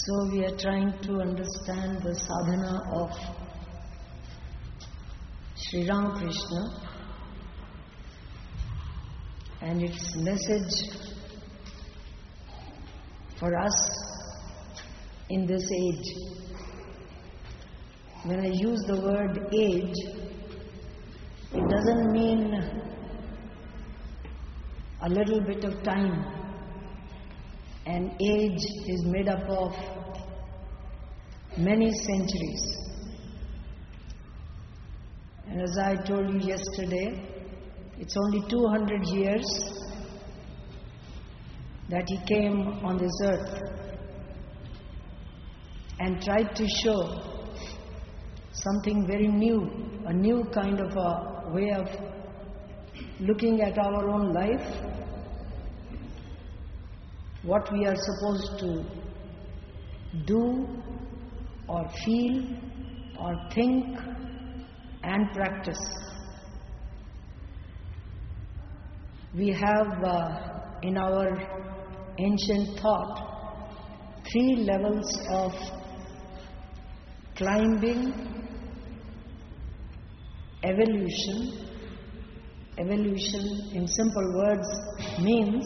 So we are trying to understand the sadhana of Sri Ramakrishna and its message for us in this age. When I use the word age, it doesn't mean a little bit of time. An age is made up of many centuries. And as I told you yesterday, it's only 200 years that he came on this earth and tried to show something very new, a new kind of a way of looking at our own life, what we are supposed to do or feel or think and practice. We have in our ancient thought 3 levels of climbing, evolution. Evolution, in simple words, means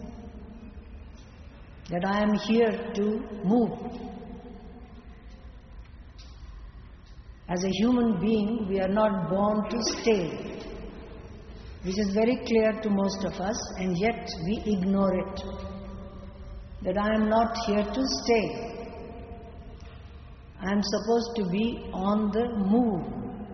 that I am here to move. As a human being, we are not born to stay, which is very clear to most of us, and yet we ignore it. That I am not here to stay. I am supposed to be on the move.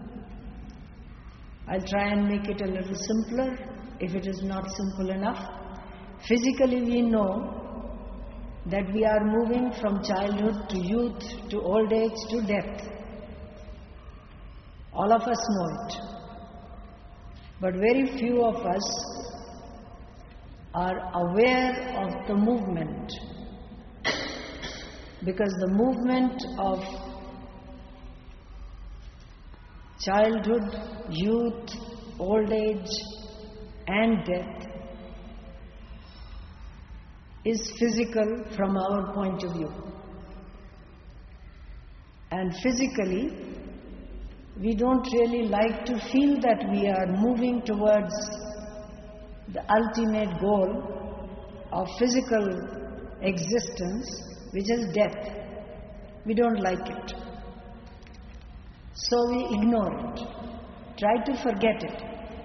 I'll try and make it a little simpler if it is not simple enough. Physically, we know that we are moving from childhood to youth to old age to death. All of us know it. But very few of us are aware of the movement. Because the movement of childhood, youth, old age and death is physical from our point of view. And physically, we don't really like to feel that we are moving towards the ultimate goal of physical existence, which is death. We don't like it. So we ignore it, try to forget it.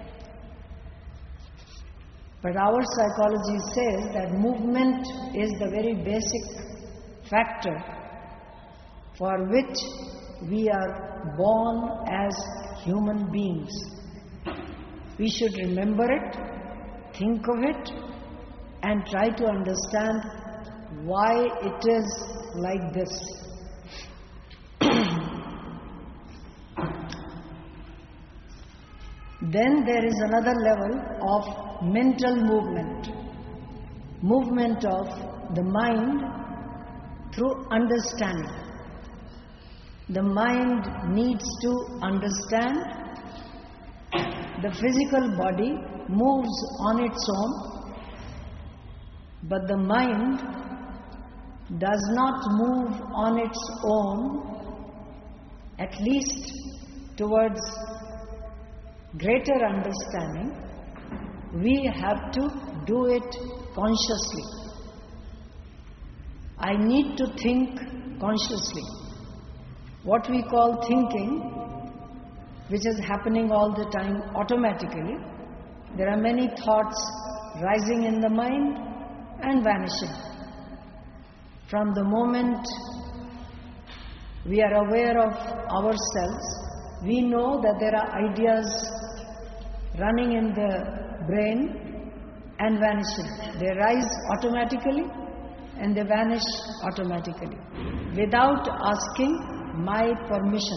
But our psychology says that movement is the very basic factor for which we are born as human beings. We should remember it, think of it, and try to understand why it is like this. Then there is another level of mental movement. Movement of the mind through understanding. The mind needs to understand. The physical body moves on its own, but the mind does not move on its own, at least towards greater understanding. We have to do it consciously. I need to think consciously. What we call thinking, which is happening all the time automatically. There are many thoughts rising in the mind and vanishing. From the moment we are aware of ourselves, we know that there are ideas running in the brain and vanishing. They rise automatically and they vanish automatically without asking my permission.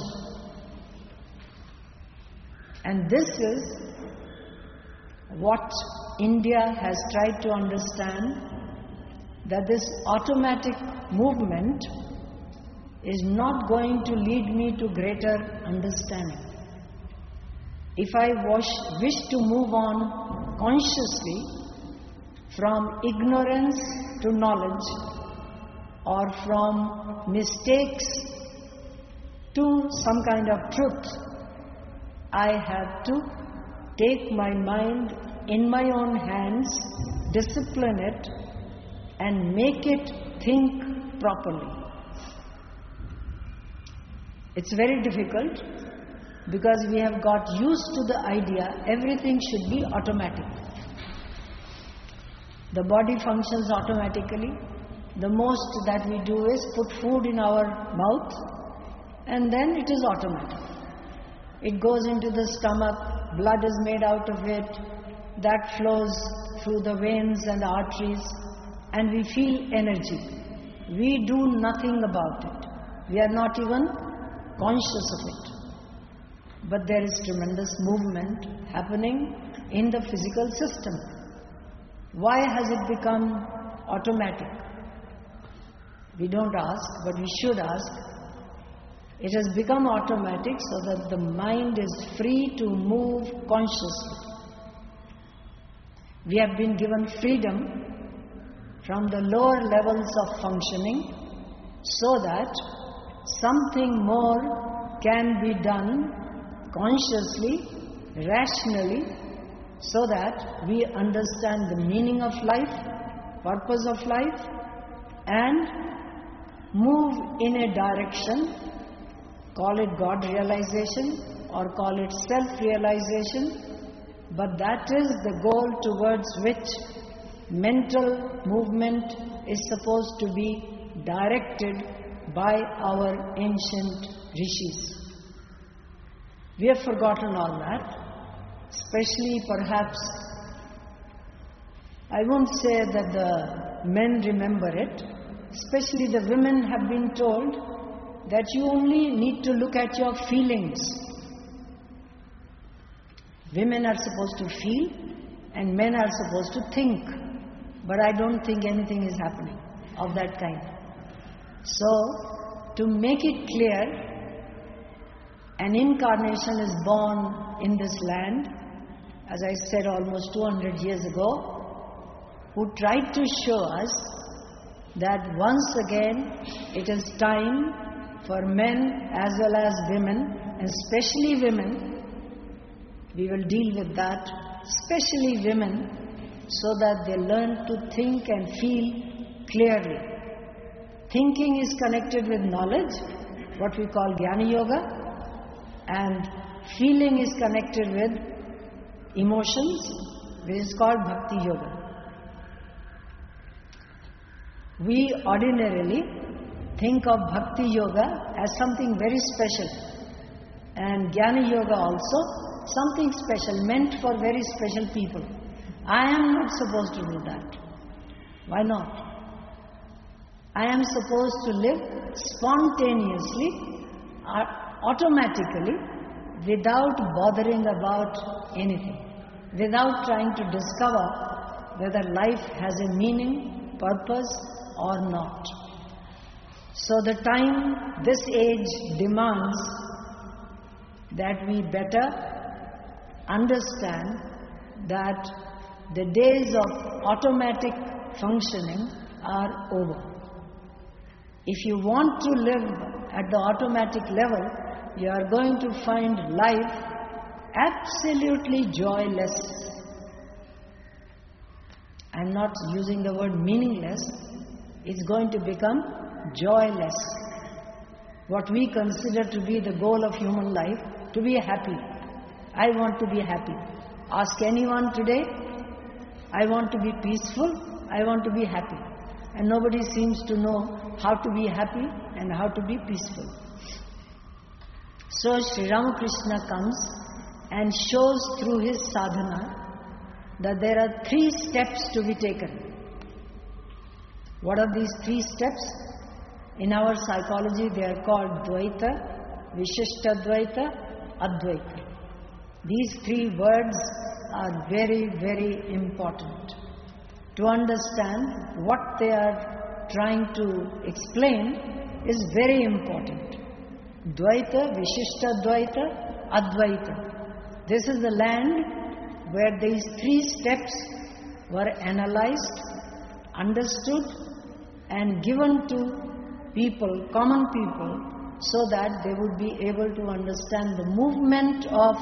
And this is what India has tried to understand, that this automatic movement is not going to lead me to greater understanding. If I wish to move on consciously from ignorance to knowledge, or from mistakes to some kind of truth, I have to take my mind in my own hands, discipline it, and make it think properly. It's very difficult because we have got used to the idea everything should be automatic. The body functions automatically. The most that we do is put food in our mouth and then it is automatic. It goes into the stomach, blood is made out of it, that flows through the veins and arteries, and we feel energy. We do nothing about it. We are not even conscious of it. But there is tremendous movement happening in the physical system. Why has it become automatic? We don't ask, but we should ask. It has become automatic so that the mind is free to move consciously. We have been given freedom from the lower levels of functioning so that something more can be done consciously, rationally, so that we understand the meaning of life, purpose of life, and move in a direction, call it God realization or call it self-realization, but that is the goal towards which mental movement is supposed to be directed by our ancient rishis. We have forgotten all that, especially perhaps, I won't say that the men remember it, especially the women have been told that you only need to look at your feelings. Women are supposed to feel and men are supposed to think, but I don't think anything is happening of that kind. So, to make it clear, an incarnation is born in this land, as I said almost 200 years ago, who tried to show us that once again it is time for men as well as women, and especially women, we will deal with that, especially women, so that they learn to think and feel clearly. Thinking is connected with knowledge, what we call Jnana Yoga, and feeling is connected with emotions, which is called Bhakti Yoga. We ordinarily think of Bhakti Yoga as something very special, and Jnana Yoga also something special, meant for very special people. I am not supposed to do that. Why not? I am supposed to live spontaneously, automatically, without bothering about anything, without trying to discover whether life has a meaning, purpose or not. So the time, this age demands that we better understand that the days of automatic functioning are over. If you want to live at the automatic level, you are going to find life absolutely joyless. I am not using the word meaningless. It's going to become joyless. What we consider to be the goal of human life, to be happy. I want to be happy. Ask anyone today, I want to be peaceful, I want to be happy. And nobody seems to know how to be happy and how to be peaceful. So Sri Ramakrishna comes and shows through his sadhana that there are 3 steps to be taken. What are these 3 steps? In our psychology they are called Dvaita, Vishishtadvaita, Advaita. These 3 words are very, very important. To understand what they are trying to explain is very important. Dvaita, Vishishtadvaita, Advaita. This is the land where these 3 steps were analyzed, understood, and given to people, common people, so that they would be able to understand the movement of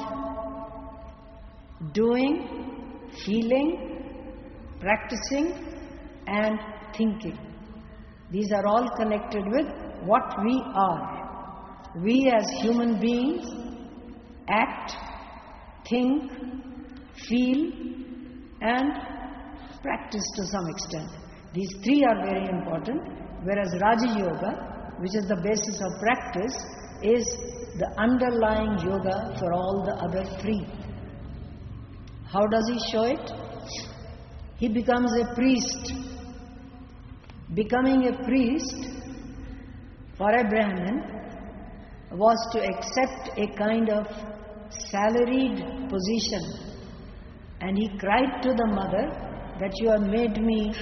doing, feeling, practicing and thinking. These are all connected with what we are. We as human beings act, think, feel and practice to some extent. These three are very important, whereas Raja Yoga, which is the basis of practice, is the underlying yoga for all the other three. How does he show it? He becomes a priest. Becoming a priest for a Brahmin was to accept a kind of salaried position. And he cried to the mother that you have made me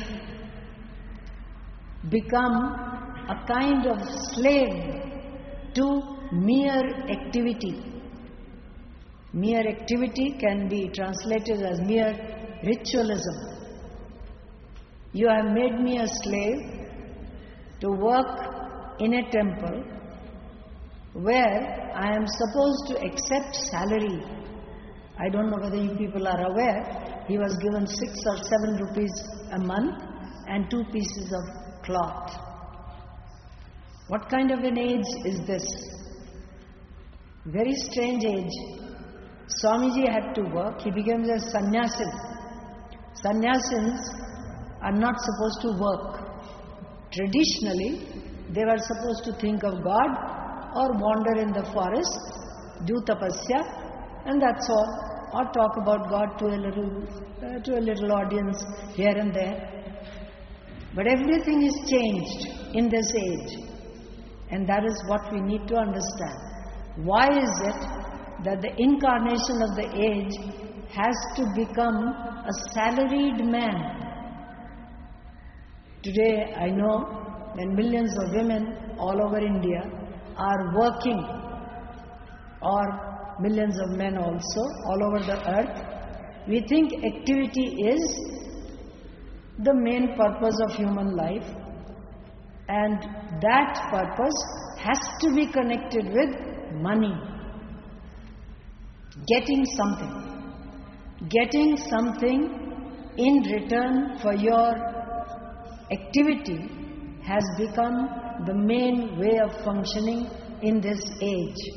become a kind of slave to mere activity. Mere activity can be translated as mere ritualism. You have made me a slave to work in a temple where I am supposed to accept salary. I don't know whether you people are aware, he was given 6 or 7 rupees a month and 2 pieces of cloth. What kind of an age is this? Very strange age. Swamiji had to work, he became a sannyasin. Sannyasins are not supposed to work. Traditionally, they were supposed to think of God or wander in the forest, do tapasya, and that's all. Or talk about God to a little audience here and there. But everything is changed in this age. And that is what we need to understand. Why is it that the incarnation of the age has to become a salaried man? Today I know that millions of women all over India are working, or millions of men also all over the earth. We think activity is the main purpose of human life, and that purpose has to be connected with money. Getting something in return for your activity has become the main way of functioning in this age.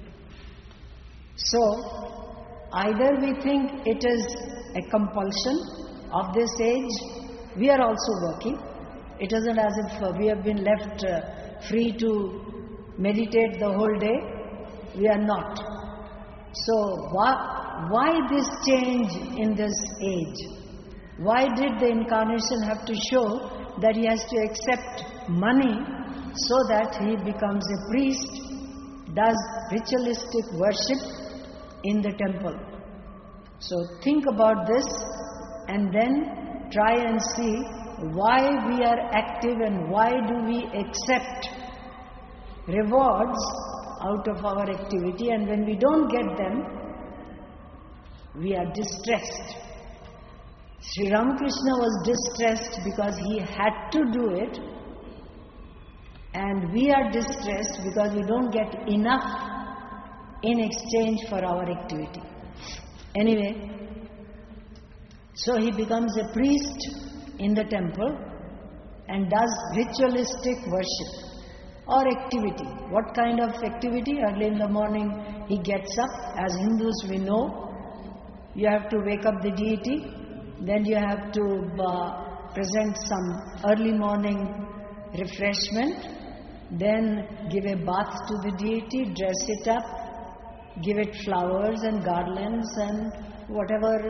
So, either we think it is a compulsion of this age, we are also working. It isn't as if we have been left free to meditate the whole day. We are not. So, why this change in this age? Why did the incarnation have to show that he has to accept money so that he becomes a priest, does ritualistic worship in the temple? So think about this and then try and see why we are active and why do we accept rewards out of our activity, and when we don't get them, we are distressed. Sri Ramakrishna was distressed because he had to do it, and we are distressed because we don't get enough in exchange for our activity. Anyway, so he becomes a priest in the temple and does ritualistic worship or activity. What kind of activity? Early in the morning he gets up. As Hindus we know, you have to wake up the deity, then you have to present some early morning refreshment, then give a bath to the deity, dress it up, give it flowers and garlands and whatever,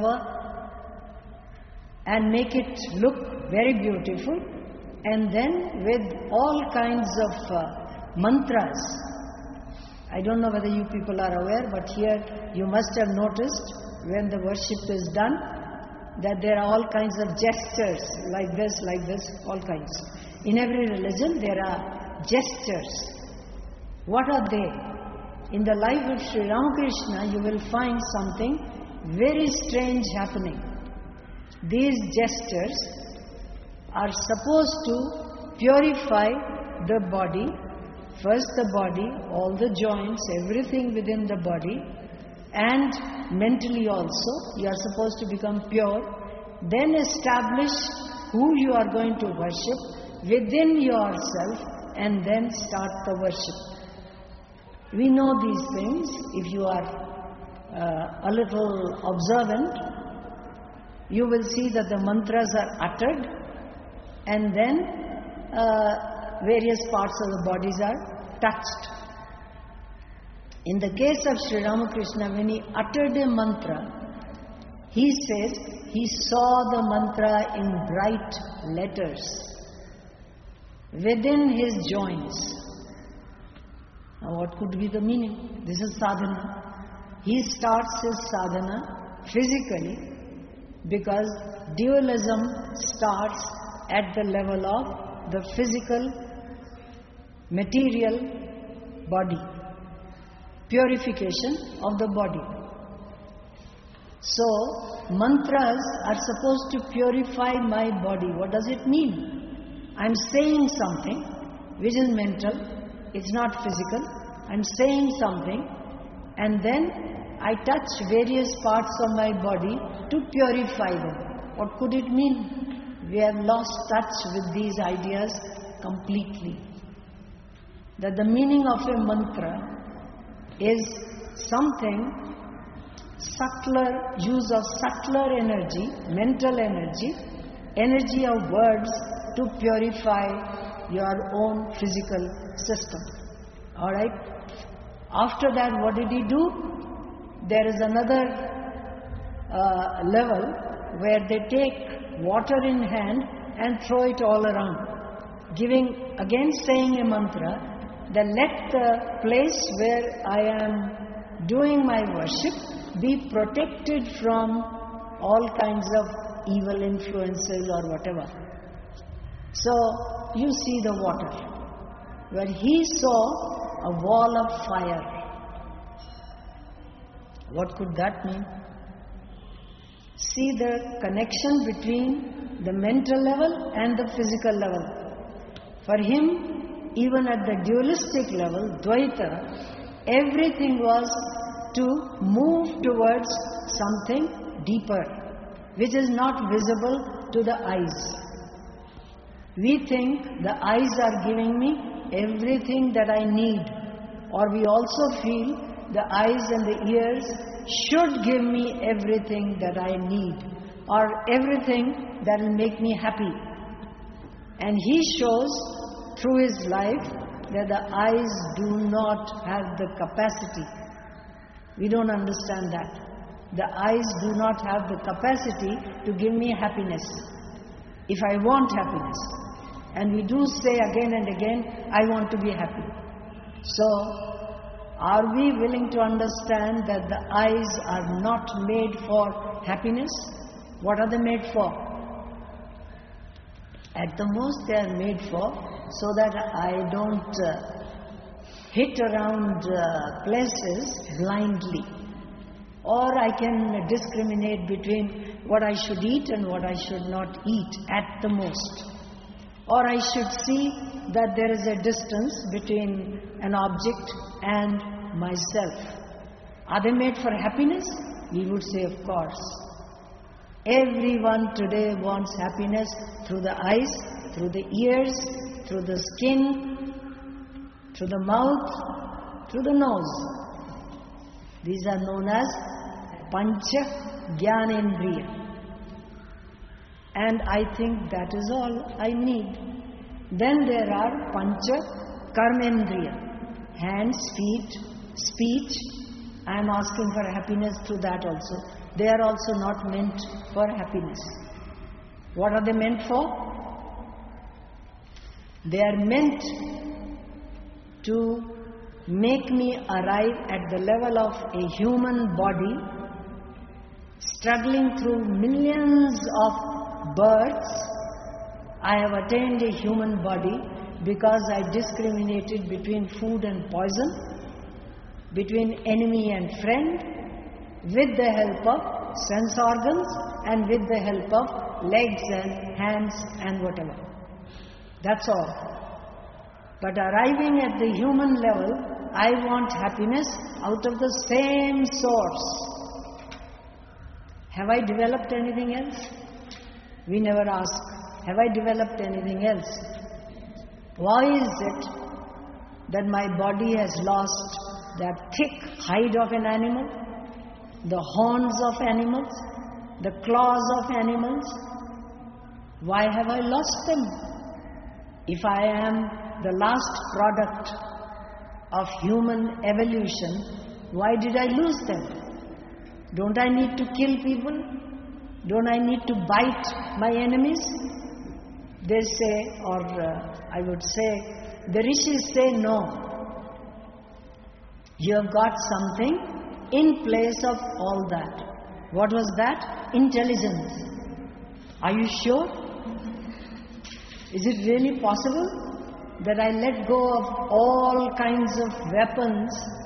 and make it look very beautiful, and then with all kinds of mantras. I don't know whether you people are aware, but here you must have noticed when the worship is done that there are all kinds of gestures, like this, all kinds. In every religion there are gestures. What are they? In the life of Sri Ramakrishna you will find something very strange happening. These gestures are supposed to purify the body. First the body, all the joints, everything within the body, and mentally also you are supposed to become pure. Then establish who you are going to worship within yourself, and then start the worship. We know these things. If you are a little observant, you will see that the mantras are uttered, and then various parts of the bodies are touched. In the case of Sri Ramakrishna, when he uttered a mantra, he says he saw the mantra in bright letters within his joints. Now what could be the meaning? This is sadhana. He starts his sadhana physically, because dualism starts at the level of the physical, material body. Purification of the body. So, mantras are supposed to purify my body. What does it mean? I'm saying something which is mental, it's not physical. I'm saying something, and then I touch various parts of my body to purify them. What could it mean? We have lost touch with these ideas completely. That the meaning of a mantra is something subtler, use of subtler energy, mental energy, energy of words to purify your own physical system. Alright? After that, what did he do? There is another level where they take water in hand and throw it all around, giving, again saying a mantra, that let the place where I am doing my worship be protected from all kinds of evil influences or whatever. So you see the water, where he saw a wall of fire. What could that mean? See the connection between the mental level and the physical level. For him, even at the dualistic level, Dvaita, everything was to move towards something deeper, which is not visible to the eyes. We think the eyes are giving me everything that I need, or we also feel the eyes and the ears should give me everything that I need, or everything that will make me happy. And he shows through his life that the eyes do not have the capacity. We don't understand that. The eyes do not have the capacity to give me happiness, if I want happiness. And we do say again and again, I want to be happy. So, are we willing to understand that the eyes are not made for happiness? What are they made for? At the most, they are made for so that I don't hit around places blindly. Or I can discriminate between what I should eat and what I should not eat at the most. Or I should see that there is a distance between an object and myself. Are they made for happiness? We would say, of course. Everyone today wants happiness through the eyes, through the ears, through the skin, through the mouth, through the nose. These are known as Pancha Jnanendriya. And I think that is all I need. Then there are Pancha Karmendriya. Hands, feet, speech. I am asking for happiness through that also. They are also not meant for happiness. What are they meant for? They are meant to make me arrive at the level of a human body, struggling through millions of births. I have attained a human body because I discriminated between food and poison, between enemy and friend, with the help of sense organs and with the help of legs and hands and whatever. That's all. But arriving at the human level, I want happiness out of the same source. Have I developed anything else? We never ask, have I developed anything else? Why is it that my body has lost that thick hide of an animal, the horns of animals, the claws of animals? Why have I lost them? If I am the last product of human evolution, why did I lose them? Don't I need to kill people? Don't I need to bite my enemies? They say, or I would say, the rishis say no. You have got something in place of all that. What was that? Intelligence. Are you sure? Is it really possible that I let go of all kinds of weapons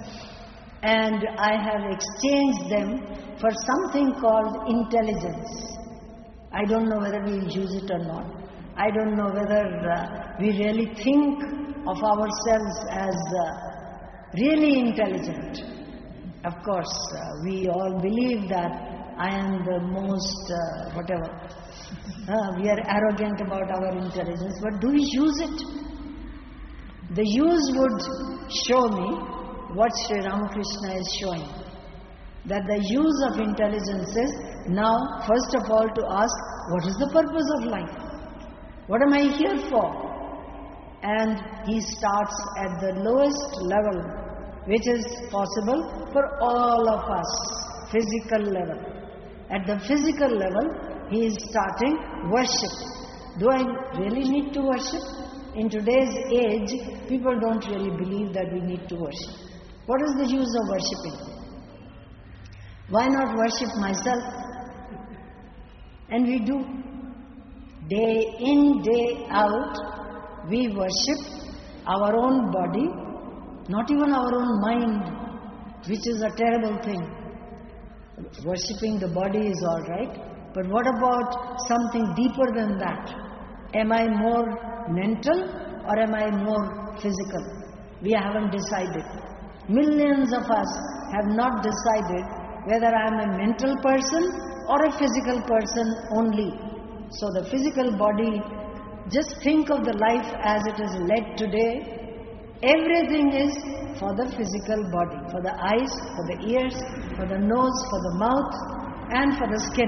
and I have exchanged them for something called intelligence? I don't know whether we use it or not. I don't know whether we really think of ourselves as really intelligent. Of course, we all believe that I am the most whatever. We are arrogant about our intelligence, but do we use it? The use would show me what Sri Ramakrishna is showing. That the use of intelligence is now, first of all, to ask, what is the purpose of life? What am I here for? And he starts at the lowest level, which is possible for all of us, physical level. At the physical level, he is starting worship. Do I really need to worship? In today's age, people don't really believe that we need to worship. What is the use of worshipping? Why not worship myself? And we do. Day in, day out, we worship our own body, not even our own mind, which is a terrible thing. Worshipping the body is all right, but what about something deeper than that? Am I more mental or am I more physical? We haven't decided. Millions of us have not decided whether I am a mental person or a physical person only. So the physical body, just think of the life as it is led today. Everything is for the physical body, for the eyes, for the ears, for the nose, for the mouth, and for the skin.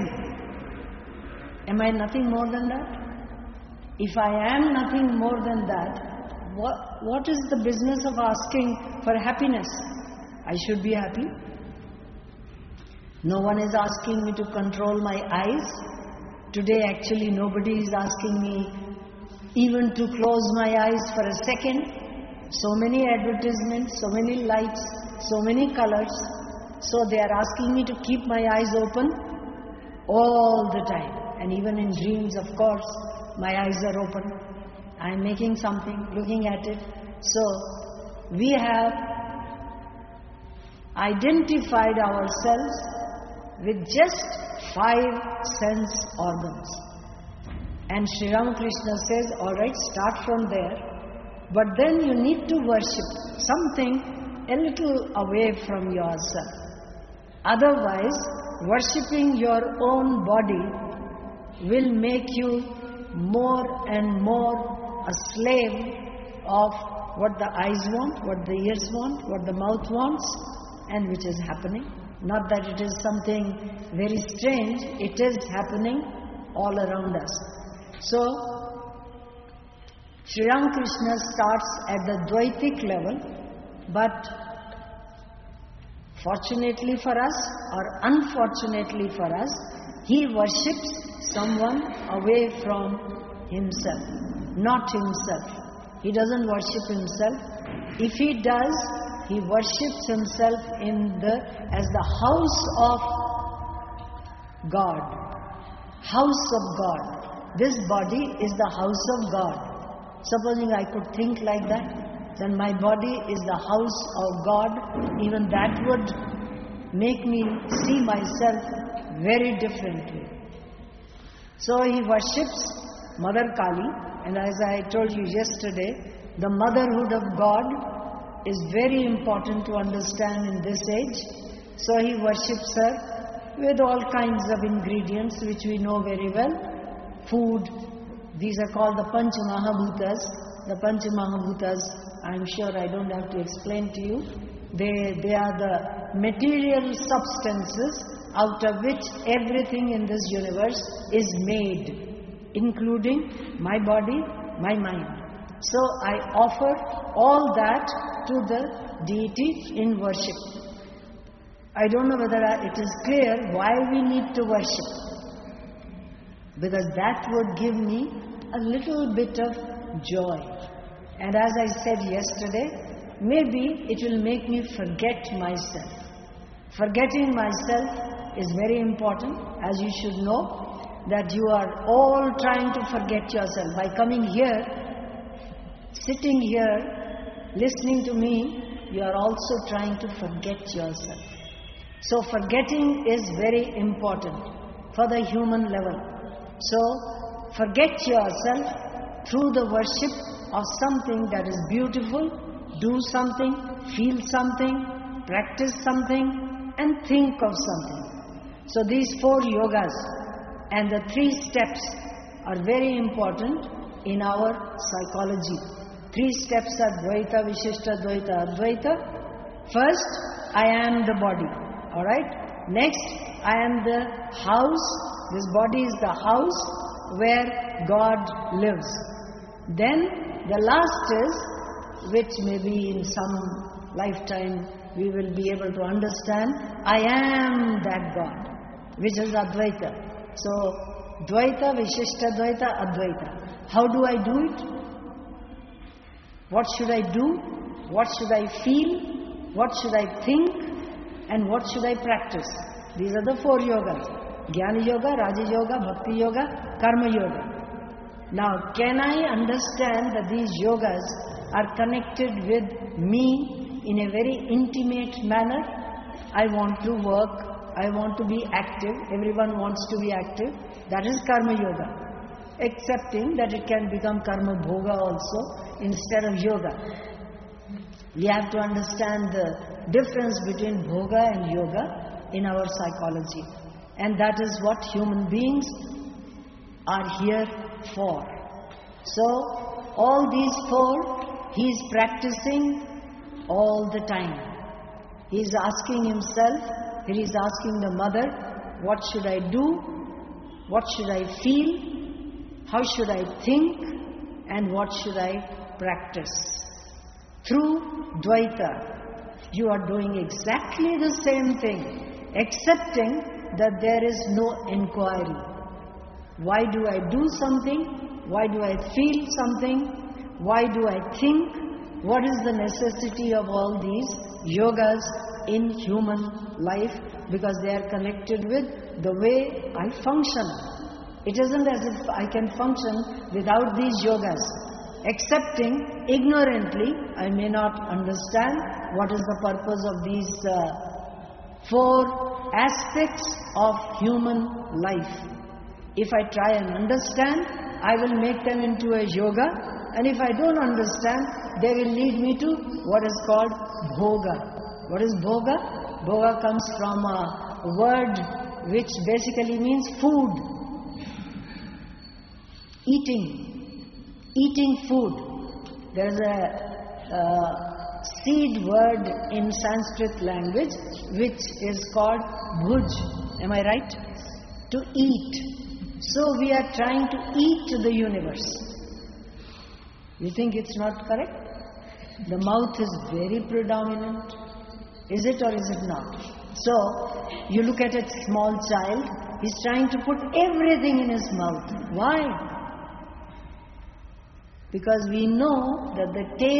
Am I nothing more than that? If I am nothing more than that, what is the business of asking for happiness? I should be happy. No one is asking me to control my eyes. Today actually nobody is asking me even to close my eyes for a second. So many advertisements, so many lights, so many colors. So they are asking me to keep my eyes open all the time. And even in dreams, of course, my eyes are open. I am making something, looking at it. So we have identified ourselves with just 5 sense organs. And Sri Ramakrishna says, alright, start from there, but then you need to worship something a little away from yourself. Otherwise, worshipping your own body will make you more and more a slave of what the eyes want, what the ears want, what the mouth wants, and which is happening. Not that it is something very strange, it is happening all around us. So, Sri Ramakrishna starts at the Dvaitic level, but fortunately for us or unfortunately for us, he worships someone away from himself, not himself. He doesn't worship himself. If he does, he worships himself as the house of God. House of God. This body is the house of God. Supposing I could think like that, then my body is the house of God. Even that would make me see myself very differently. So he worships Mother Kali, and as I told you yesterday, the motherhood of God is very important to understand in this age. So he worships her with all kinds of ingredients which we know very well. Food, these are called the Panch Mahabhutas. The Panch Mahabhutas, I'm sure I don't have to explain to you. They are the material substances out of which everything in this universe is made, including my body, my mind. So I offer all that to the deity in worship. I don't know whether it is clear why we need to worship. Because that would give me a little bit of joy. And as I said yesterday, maybe it will make me forget myself. Forgetting myself is very important, as you should know, that you are all trying to forget yourself. By coming here, sitting here, listening to me, you are also trying to forget yourself. So forgetting is very important for the human level. So forget yourself through the worship of something that is beautiful, do something, feel something, practice something, and think of something. So these 4 yogas and the 3 steps are very important in our psychology. 3 steps are Dvaita, Vishishta, Dvaita, Advaita. First, I am the body. Alright? Next, I am the house. This body is the house where God lives. Then, the last is, which maybe in some lifetime we will be able to understand, I am that God, which is Advaita. So, Dvaita, Vishishta Dvaita, Advaita. How do I do it? What should I do? What should I feel? What should I think? And what should I practice? These are the 4 yogas. Jnana Yoga, Raja Yoga, Bhakti Yoga, Karma Yoga. Now, can I understand that these yogas are connected with me in a very intimate manner? I want to work, I want to be active, everyone wants to be active. That is Karma Yoga. Accepting that it can become Karma Bhoga also instead of Yoga. We have to understand the difference between Bhoga and Yoga in our psychology. And that is what human beings are here for. So, all these 4, he is practicing all the time. He is asking himself, he is asking the mother, what should I do? What should I feel? How should I think? And what should I practice? Through Dvaita, you are doing exactly the same thing, accepting that there is no inquiry. Why do I do something? Why do I feel something? Why do I think? What is the necessity of all these yogas in human life? Because they are connected with the way I function. It isn't as if I can function without these yogas. Accepting ignorantly, I may not understand what is the purpose of these 4 aspects of human life. If I try and understand, I will make them into a yoga, and if I don't understand, they will lead me to what is called bhoga. What is bhoga? Bhoga comes from a word which basically means food. Eating food. There is a seed word in Sanskrit language which is called bhuj. Am I right? To eat. So we are trying to eat the universe. You think it's not correct? The mouth is very predominant. Is it or is it not? So, you look at a small child, he's trying to put everything in his mouth. Why? Because we know that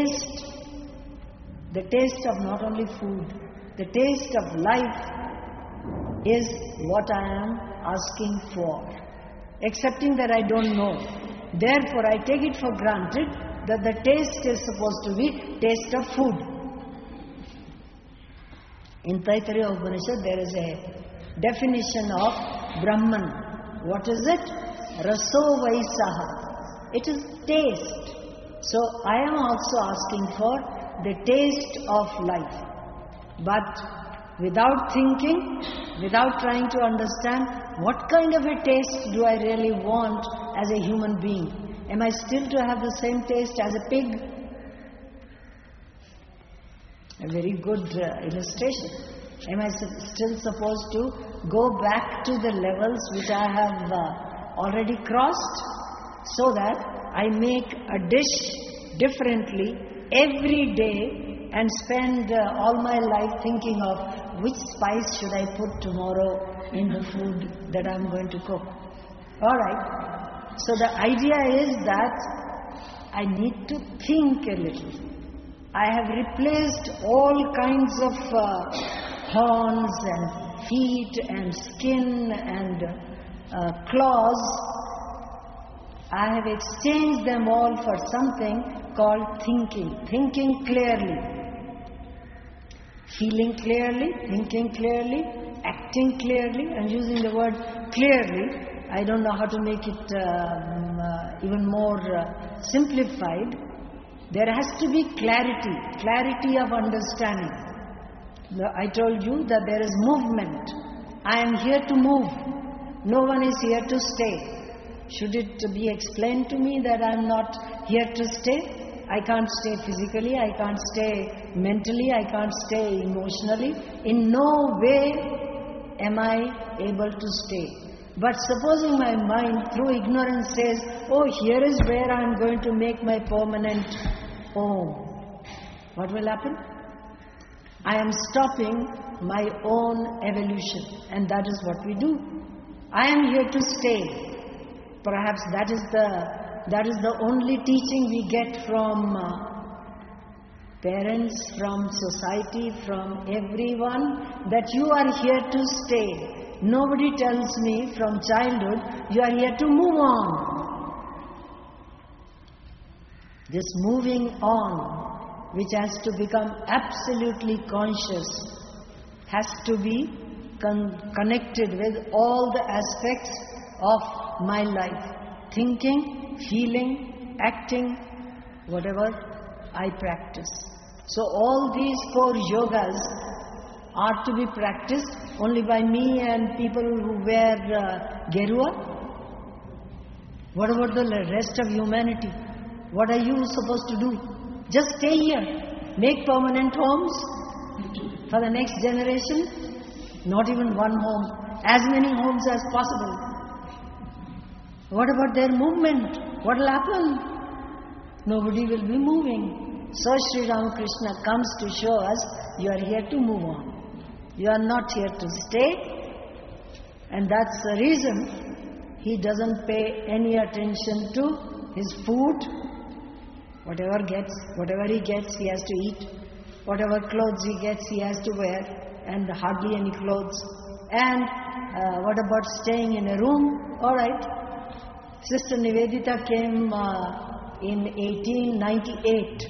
the taste of not only food, the taste of life is what I am asking for. Accepting that I don't know. Therefore, I take it for granted that the taste is supposed to be taste of food. In Taittiriya Upanishad, there is a definition of Brahman. What is it? raso vaisaha. It is taste. So I am also asking for the taste of life. But without thinking, without trying to understand what kind of a taste do I really want as a human being. Am I still to have the same taste as a pig? A very good illustration. Am I still supposed to go back to the levels which I have already crossed, so that I make a dish differently every day and spend all my life thinking of which spice should I put tomorrow in the food that I am going to cook? Alright. So the idea is that I need to think a little. I have replaced all kinds of horns and feet and skin and claws. I have exchanged them all for something called thinking. Thinking clearly. Feeling clearly, thinking clearly, acting clearly. I'm using the word clearly. I don't know how to make it even more simplified. There has to be clarity of understanding. I told you that there is movement. I am here to move. No one is here to stay. Should it be explained to me that I am not here to stay? I can't stay physically, I can't stay mentally, I can't stay emotionally. In no way am I able to stay. But supposing my mind through ignorance says, oh, here is where I am going to make my permanent home. What will happen? I am stopping my own evolution, and that is what we do. I am here to stay. Perhaps that is the only teaching we get from parents, from society, from everyone, that you are here to stay. Nobody tells me from childhood, you are here to move on. This moving on, which has to become absolutely conscious, has to be connected with all the aspects of my life. Thinking, feeling, acting, whatever I practice. So all these 4 yogas are to be practiced only by me and people who wear gerua. What about the rest of humanity? What are you supposed to do? Just stay here. Make permanent homes for the next generation. Not even one home. As many homes as possible. What about their movement? What will happen? Nobody will be moving. So Sri Ramakrishna comes to show us, you are here to move on. You are not here to stay. And that's the reason he doesn't pay any attention to his food. Whatever he gets, he has to eat. Whatever clothes he gets, he has to wear. And hardly any clothes. And what about staying in a room? Alright. Sister Nivedita came in 1898.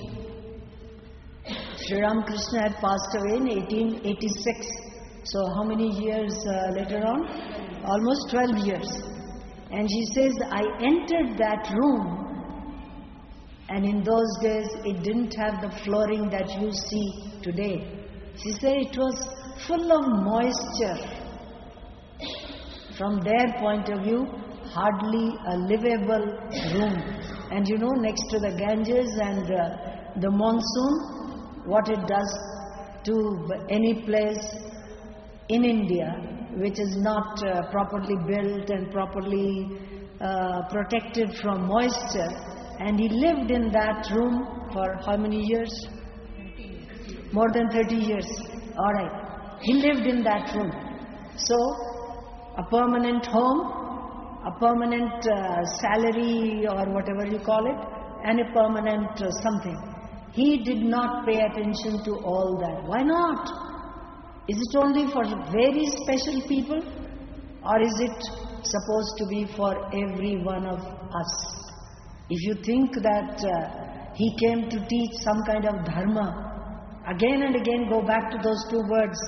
Sri Ramakrishna had passed away in 1886. So how many years later on? Almost 12 years. And she says, I entered that room, and in those days it didn't have the flooring that you see today. She said it was full of moisture. From their point of view, hardly a livable room. And you know, next to the Ganges and the monsoon, what it does to any place in India which is not properly built and properly protected from moisture. And he lived in that room for how many years? More than 30 years. Alright. He lived in that room. So, a permanent home, a permanent salary or whatever you call it, and a permanent something. He did not pay attention to all that. Why not? Is it only for very special people, or is it supposed to be for every one of us? If you think that he came to teach some kind of dharma, again and again go back to those 2 words.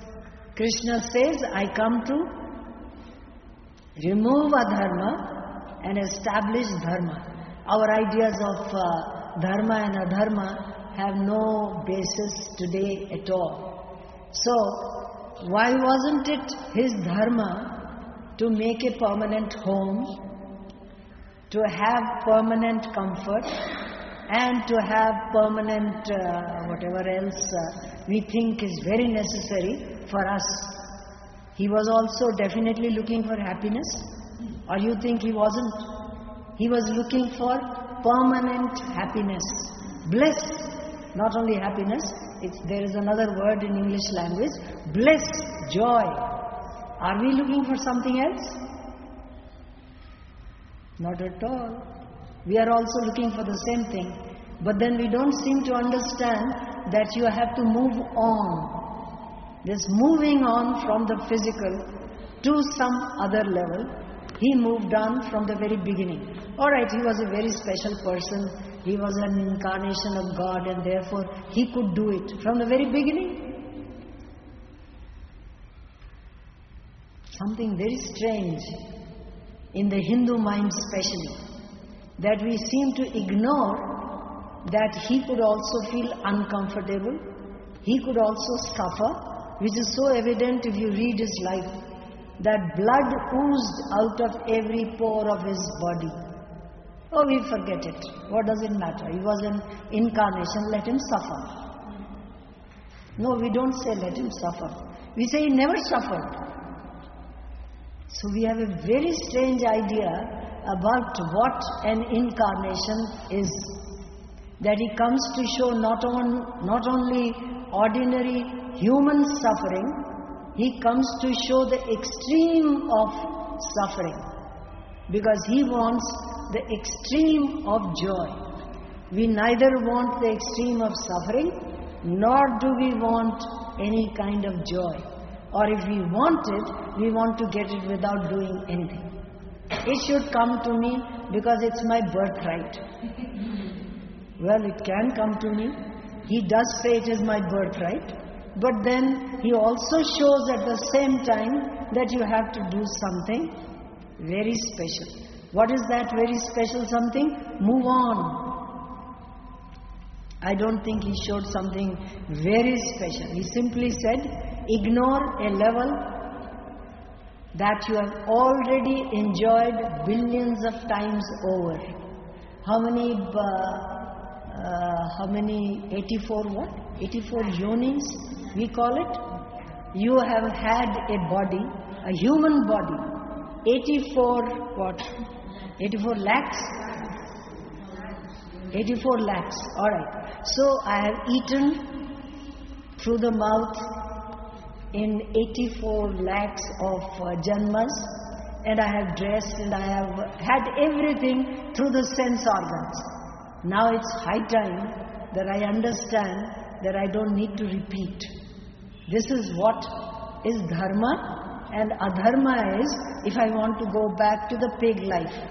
Krishna says, I come to remove adharma and establish dharma. Our ideas of dharma and adharma have no basis today at all. So, why wasn't it his dharma to make a permanent home, to have permanent comfort, and to have permanent whatever else we think is very necessary for us? He was also definitely looking for happiness, or you think he wasn't? He was looking for permanent happiness, bliss, not only happiness. There is another word in English language, bliss, joy. Are we looking for something else? Not at all. We are also looking for the same thing. But then we don't seem to understand that you have to move on. This moving on from the physical to some other level. He moved on from the very beginning. Alright, he was a very special person. He was an incarnation of God, and therefore he could do it from the very beginning. Something very strange in the Hindu mind especially, that we seem to ignore that he could also feel uncomfortable, he could also suffer, which is so evident if you read his life, that blood oozed out of every pore of his body. Oh, we forget it. What does it matter? He was an incarnation, let him suffer. No, we don't say let him suffer. We say he never suffered. So we have a very strange idea about what an incarnation is. That he comes to show not only ordinary human suffering, he comes to show the extreme of suffering. Because he wants the extreme of joy. We neither want the extreme of suffering, nor do we want any kind of joy. Or if we want it, we want to get it without doing anything. It should come to me because it's my birthright. Well, it can come to me. He does say it is my birthright. But then he also shows at the same time that you have to do something very special. What is that very special something? Move on. I don't think he showed something very special. He simply said, ignore a level that you have already enjoyed billions of times over. How many 84 what? 84 yonins we call it. You have had a body, a human body. 84 what? 84 lakhs? 84 lakhs, alright. So I have eaten through the mouth in 84 lakhs of janmas, and I have dressed and I have had everything through the sense organs. Now it's high time that I understand that I don't need to repeat. This is what is dharma, and adharma is if I want to go back to the pig life.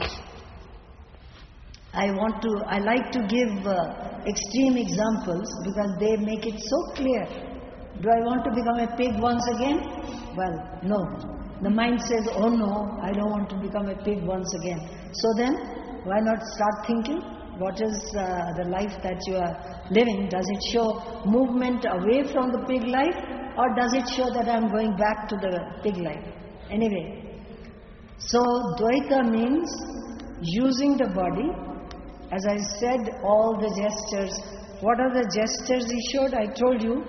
I like to give extreme examples because they make it so clear. Do I want to become a pig once again? Well, no. The mind says, oh no, I don't want to become a pig once again. So then, why not start thinking? What is the life that you are living? Does it show movement away from the pig life, or does it show that I am going back to the pig life? Anyway, so Dvaita means using the body. As I said, all the gestures. What are the gestures he showed? I told you.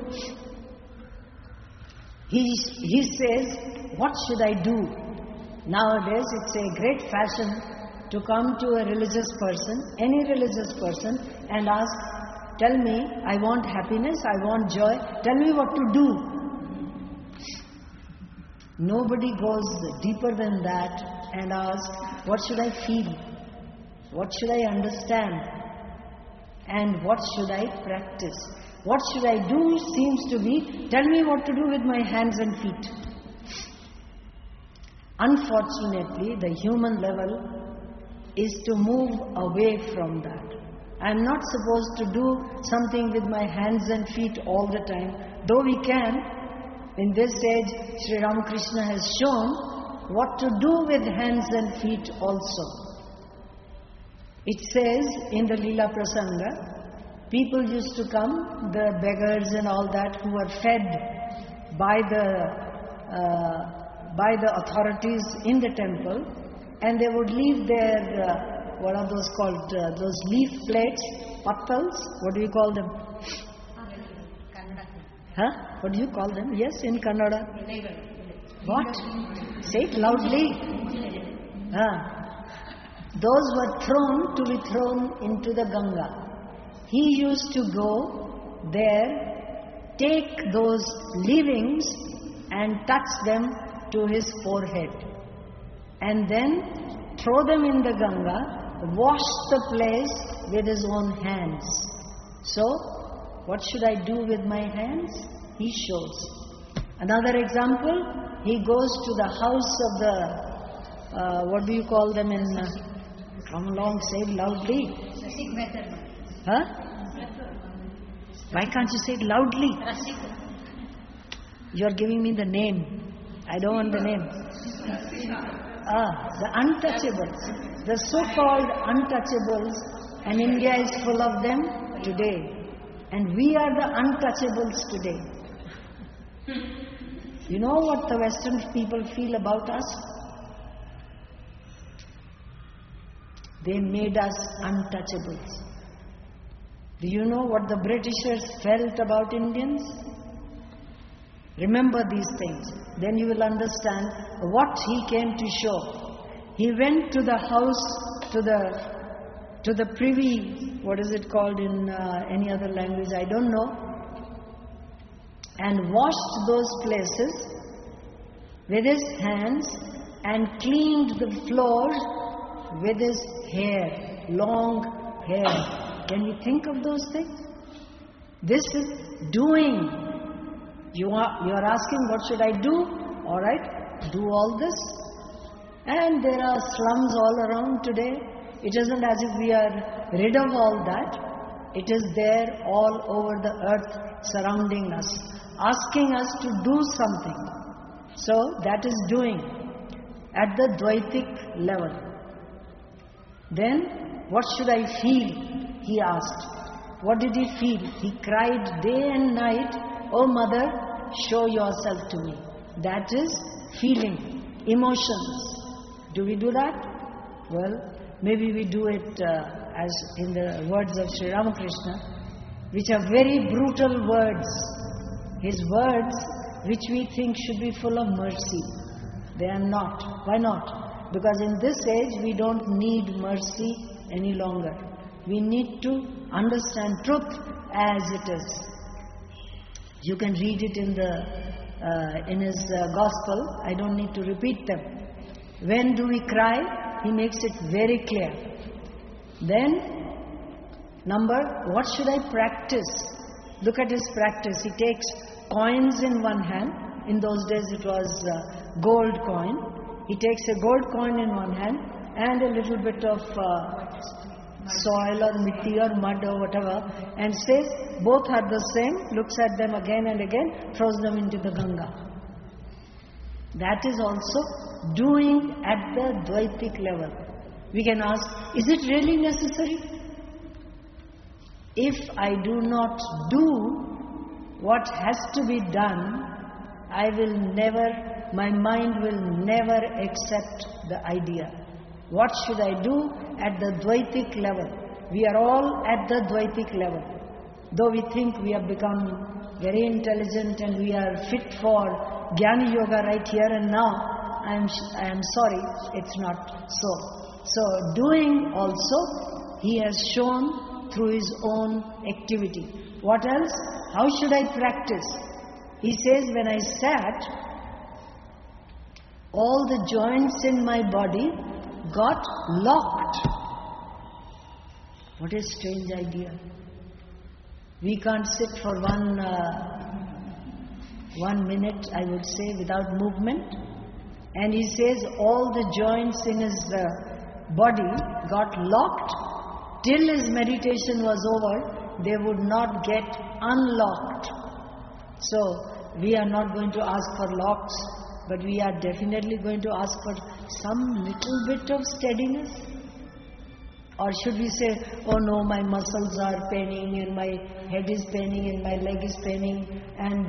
He says, what should I do? Nowadays, it's a great fashion to come to a religious person, any religious person, and ask, tell me, I want happiness, I want joy, tell me what to do. Nobody goes deeper than that and asks, what should I feel? What should I understand? And what should I practice? What should I do seems to be, tell me what to do with my hands and feet. Unfortunately, the human level is to move away from that. I am not supposed to do something with my hands and feet all the time, though we can. In this age, Sri Ramakrishna has shown what to do with hands and feet also. It says in the Leela Prasanga, people used to come, the beggars and all that, who were fed by the authorities in the temple, and they would leave their, what are those called, those leaf plates, pattals, what do you call them? Huh? What do you call them? Yes, in Kannada. What? Say it loudly. Those were to be thrown into the Ganga. He used to go there, take those leavings and touch them to his forehead, and then throw them in the Ganga, wash the place with his own hands. So, what should I do with my hands? He shows. Another example, he goes to the house of the, what do you call them in, come along, say it loudly. Huh? Why can't you say it loudly? You are giving me the name. I don't want the name. The untouchables. The so-called untouchables, and India is full of them today. And we are the untouchables today. You know what the Western people feel about us? They made us untouchables. Do you know what the Britishers felt about Indians? Remember these things. Then you will understand what he came to show. He went to the house, to the privy, what is it called in any other language, I don't know, and washed those places with his hands and cleaned the floors with his hair, long hair. Can you think of those things? This is doing. You are asking, what should I do? All right, do all this. And there are slums all around today. It isn't as if we are rid of all that. It is there all over the earth, surrounding us, asking us to do something. So that is doing at the Dvaitic level. Then, what should I feel? He asked. What did he feel? He cried day and night, "Oh Mother, show yourself to me." That is feeling, emotions. Do we do that? Well, maybe we do it as in the words of Sri Ramakrishna, which are very brutal words. His words, which we think should be full of mercy. They are not. Why not? Because in this age, we don't need mercy any longer. We need to understand truth as it is. You can read it in his gospel. I don't need to repeat them. When do we cry? He makes it very clear. Then, what should I practice? Look at his practice. He takes coins in one hand. In those days it was gold coin. He takes a gold coin in one hand and a little bit of soil or mitti or mud or whatever, and says both are the same, looks at them again and again, throws them into the Ganga. That is also doing at the Dvaitic level. We can ask, is it really necessary? If I do not do what has to be done, my mind will never accept the idea. What should I do at the Dvaitic level? We are all at the Dvaitic level. Though we think we have become very intelligent and we are fit for Jnana Yoga right here and now, I am sorry, it's not so. So doing also, he has shown through his own activity. What else? How should I practice? He says, when I sat, all the joints in my body got locked. What a strange idea. We can't sit for 1 minute, I would say, without movement. And he says all the joints in his body got locked. Till his meditation was over, they would not get unlocked. So, we are not going to ask for locks but we are definitely going to ask for some little bit of steadiness. Or should we say, oh no, my muscles are paining and my head is paining and my leg is paining, and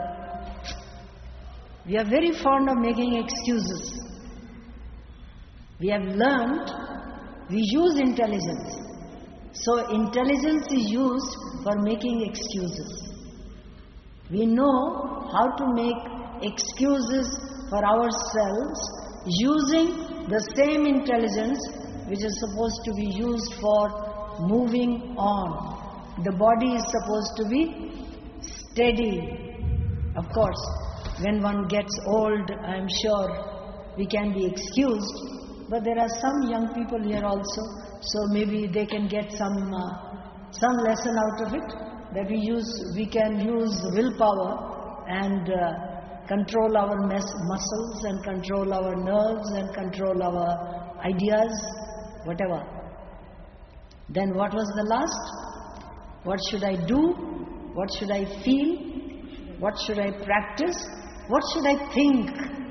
we are very fond of making excuses. We have learned, we use intelligence. So intelligence is used for making excuses. We know how to make excuses for ourselves using the same intelligence which is supposed to be used for moving on. The body is supposed to be steady. Of course, when one gets old, I am sure we can be excused, but there are some young people here also, so maybe they can get some lesson out of it, that we can use willpower and control our muscles and control our nerves and control our ideas, whatever. Then what was the last? What should I do? What should I feel? What should I practice? What should I think?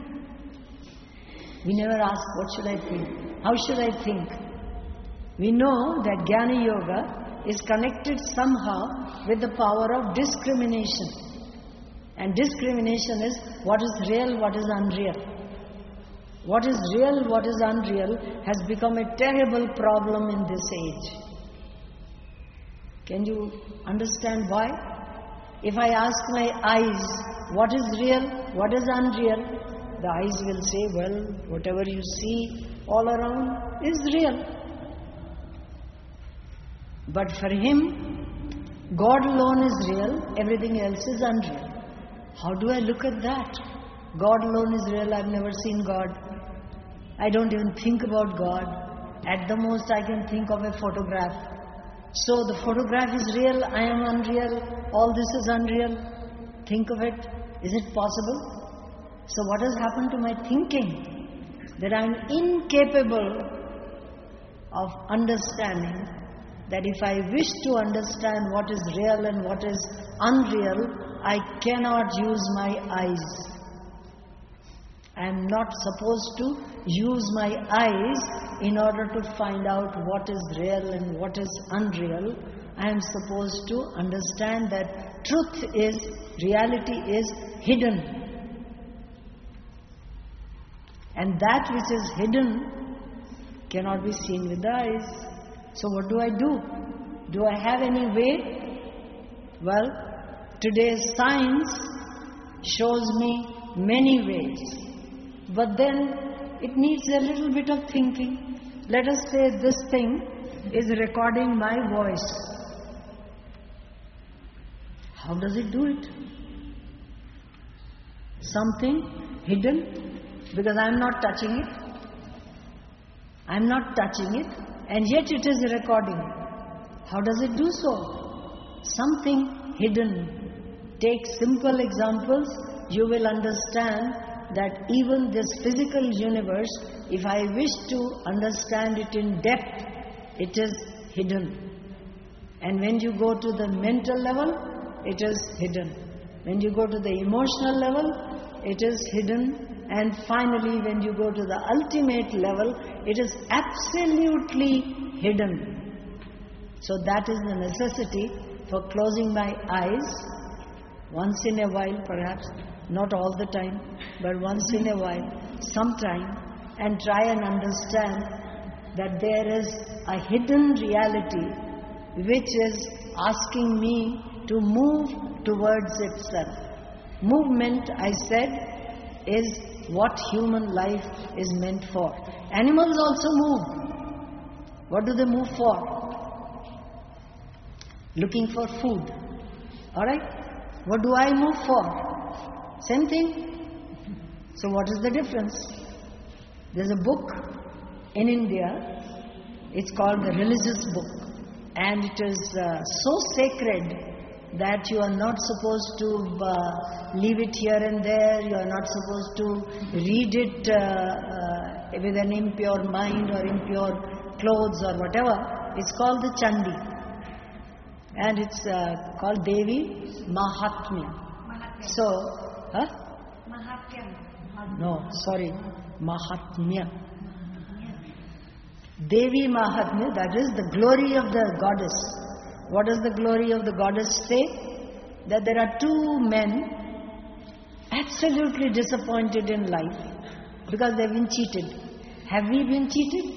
We never ask, what should I think? How should I think? We know that Jnana Yoga is connected somehow with the power of discrimination. And discrimination is what is real, what is unreal. What is real, what is unreal has become a terrible problem in this age. Can you understand why? If I ask my eyes, what is real, what is unreal, the eyes will say, well, whatever you see all around is real. But for him, God alone is real, everything else is unreal. How do I look at that? God alone is real, I've never seen God. I don't even think about God. At the most I can think of a photograph. So the photograph is real, I am unreal, all this is unreal. Think of it. Is it possible? So what has happened to my thinking? That I am incapable of understanding that if I wish to understand what is real and what is unreal, I cannot use my eyes. I am not supposed to use my eyes in order to find out what is real and what is unreal. I am supposed to understand that truth is, reality is hidden. And that which is hidden cannot be seen with the eyes. So what do I do? Do I have any way? Well, today's science shows me many ways. But then it needs a little bit of thinking. Let us say this thing is recording my voice. How does it do it? Something hidden, because I am not touching it. I am not touching it, and yet it is recording. How does it do so? Something hidden. Take simple examples, you will understand that even this physical universe, if I wish to understand it in depth, it is hidden. And when you go to the mental level, it is hidden. When you go to the emotional level, it is hidden. And finally, when you go to the ultimate level, it is absolutely hidden. So that is the necessity for closing my eyes once in a while, perhaps. Not all the time, but once in a while, sometime, and try and understand that there is a hidden reality which is asking me to move towards itself. Movement, I said, is what human life is meant for. Animals also move. What do they move for? Looking for food. Alright? What do I move for? Same thing. So what is the difference? There's a book in India, it's called the religious book, and it is so sacred that you are not supposed to leave it here and there, you are not supposed to read it with an impure mind or impure clothes or whatever. It's called the Chandi, and it's called Devi Mahatmya. So, No, sorry. Mahatmya. Devi Mahatmya, that is the glory of the goddess. What does the glory of the goddess say? That there are two men absolutely disappointed in life because they've been cheated. Have we been cheated?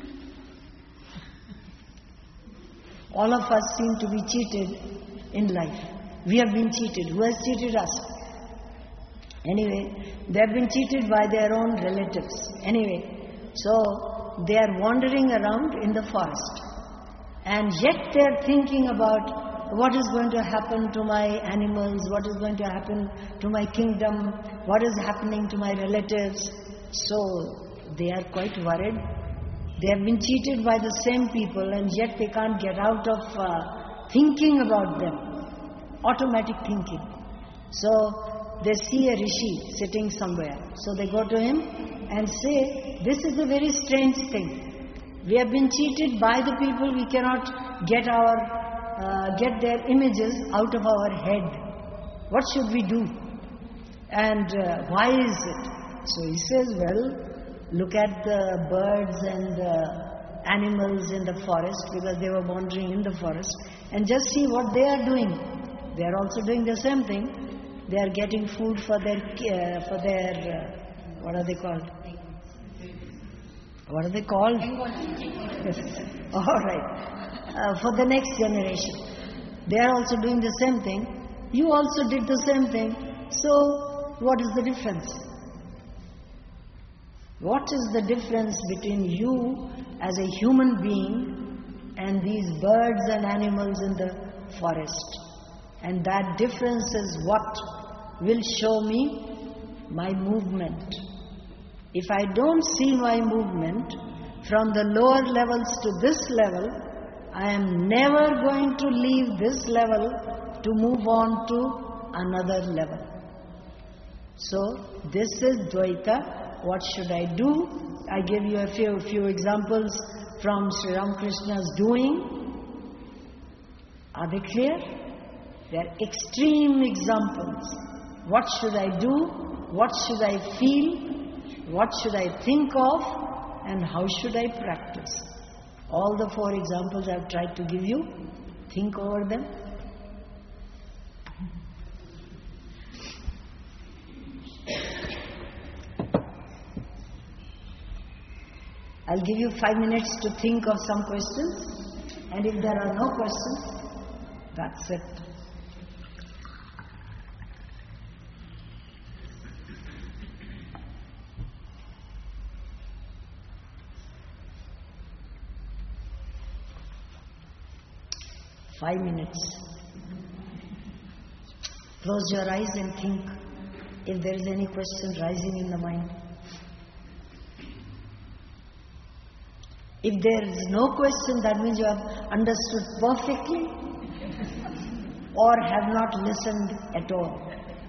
All of us seem to be cheated in life. We have been cheated. Who has cheated us? Anyway, they have been cheated by their own relatives. Anyway, so they are wandering around in the forest. And yet they are thinking about what is going to happen to my animals, what is going to happen to my kingdom, what is happening to my relatives. So they are quite worried. They have been cheated by the same people and yet they can't get out of thinking about them. Automatic thinking. So they see a rishi sitting somewhere. So they go to him and say, this is a very strange thing. We have been cheated by the people, we cannot get their images out of our head. What should we do? And why is it? So he says, well, look at the birds and the animals in the forest, because they were wandering in the forest, and just see what they are doing. They are also doing the same thing. They are getting food for their what are they called? What are they called? All right. For the next generation. They are also doing the same thing. You also did the same thing. So, what is the difference? What is the difference between you as a human being and these birds and animals in the forest? And that difference is what will show me my movement. If I don't see my movement from the lower levels to this level, I am never going to leave this level to move on to another level. So, this is Dvaita. What should I do? I give you a few examples from Sri Ramakrishna's doing. Are they clear? They are extreme examples. What should I do? What should I feel? What should I think of? And how should I practice? All the 4 examples I have tried to give you. Think over them. I'll give you 5 minutes to think of some questions, and if there are no questions, that's it. Five minutes. Close your eyes and think if there is any question rising in the mind. If there is no question, that means you have understood perfectly or have not listened at all.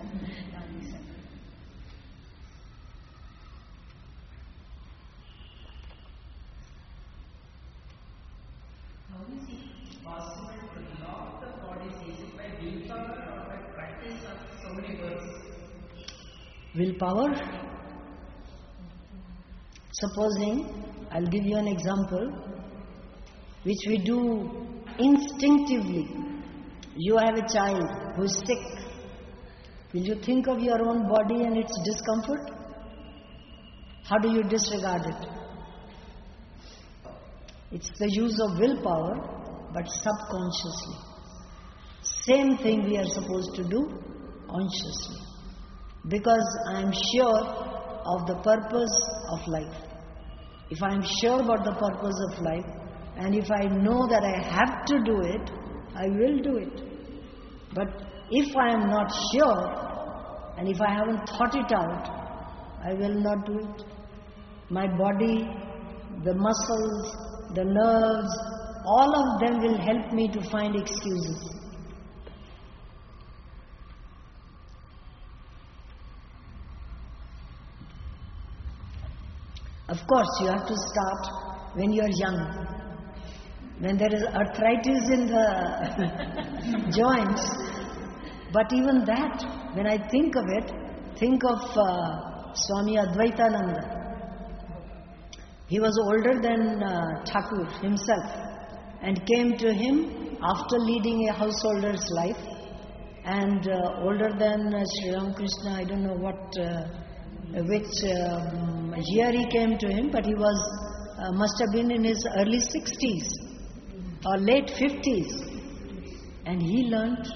How is it possible to lock the body? Is it by willpower or by practice of so many words? Willpower? Supposing, I'll give you an example which we do instinctively. You have a child who is sick. Will you think of your own body and its discomfort? How do you disregard it? It's the use of willpower, but subconsciously. Same thing we are supposed to do consciously. Because I am sure of the purpose of life. If I am sure about the purpose of life, and if I know that I have to do it, I will do it. But if I am not sure, and if I haven't thought it out, I will not do it. My body, the muscles, the nerves, all of them will help me to find excuses. Of course, you have to start when you are young. When there is arthritis in the joints. But even that, when I think of it, think of Swami Advaitananda. He was older than Thakur himself and came to him after leading a householder's life, and older than Sri Ramakrishna. I don't know which year he came to him, but he was must have been in his early 60s or late 50s, and he learnt.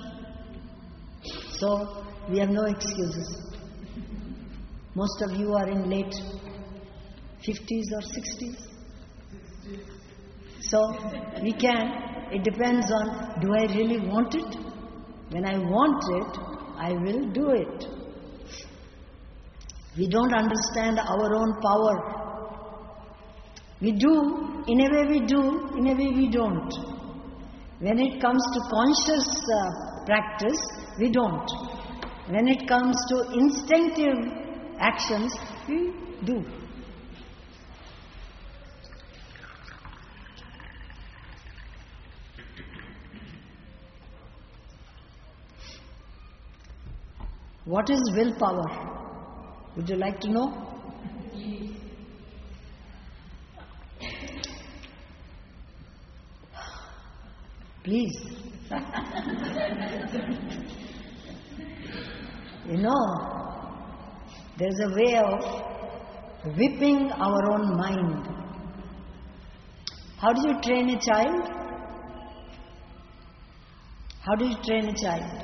So we have no excuses. Most of you are in late 50s or 60s. So we can. It depends on, do I really want it? When I want it, I will do it. We don't understand our own power. We do, in a way we do, in a way we don't. When it comes to conscious practice, we don't. When it comes to instinctive actions, we do. What is willpower? Would you like to know? Please. You know, there's a way of whipping our own mind. How do you train a child? How do you train a child?